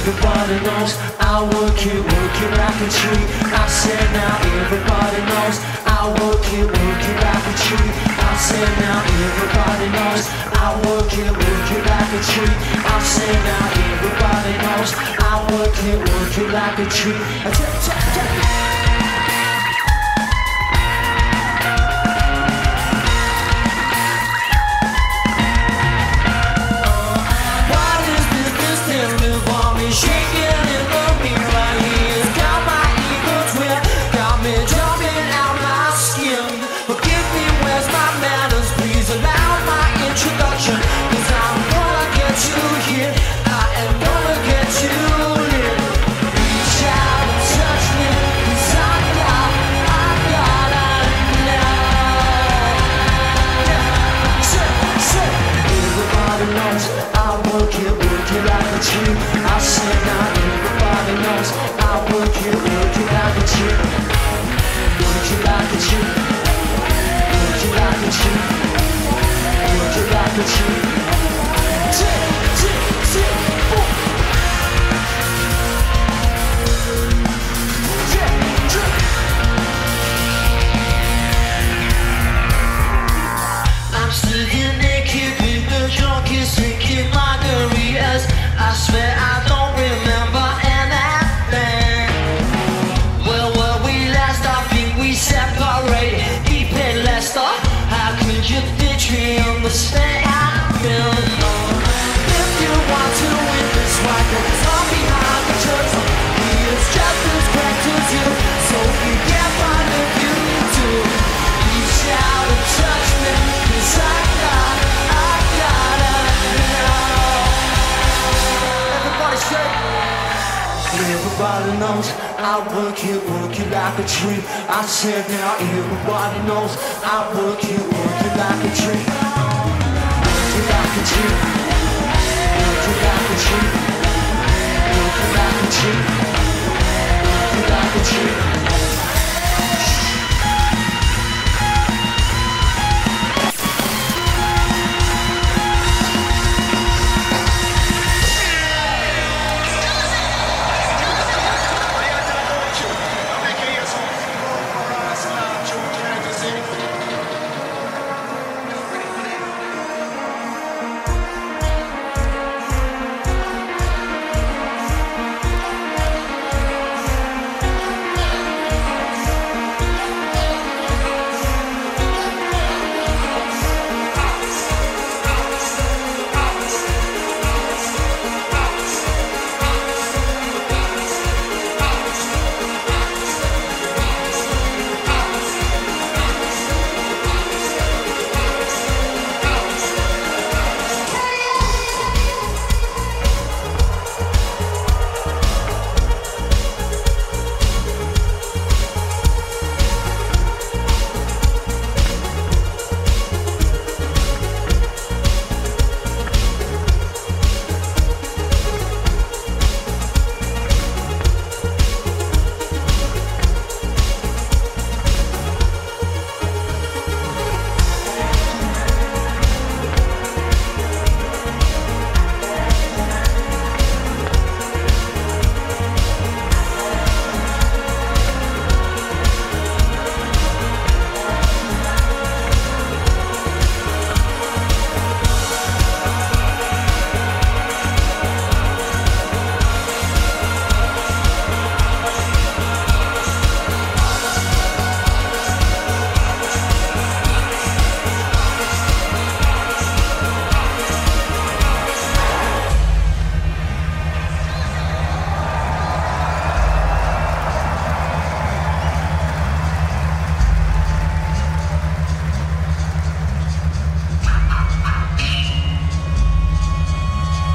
Everybody knows I work it like a tree. I said now everybody knows I work it like a tree. I said now everybody knows I work it like a tree. I said now everybody knows I work it like a tree. Shaking in the mirror, he's got my ego twin, got me jumping out my skin. Forgive me, where's my manners? Please allow my introduction, 'cause I'm gonna get you here, I am gonna get you in. Reach out and touch me, 'cause I gotta know. Everybody knows I work it like a tree. I said now everybody knows I work it like a tree. Work it like a tree. Work it like a tree. Work it like a tree. Tick, tick, tick, boom. I'm sitting naked with the drunkest drinking margaritas. I swear I don't remember anything. Where were we last? I think we separated deep in Leicester. How could you betray on the stay I've been on? If you want to witness what goes on behind the curtain, he is just as cracked as you, so you can't find if you do. Reach out and touch me, 'cause I gotta know. Everybody knows I work it like a tree. I said now everybody knows I work it like a tree. Work it like a tree. Work it like a tree. Work it like a tree. Work it like a tree.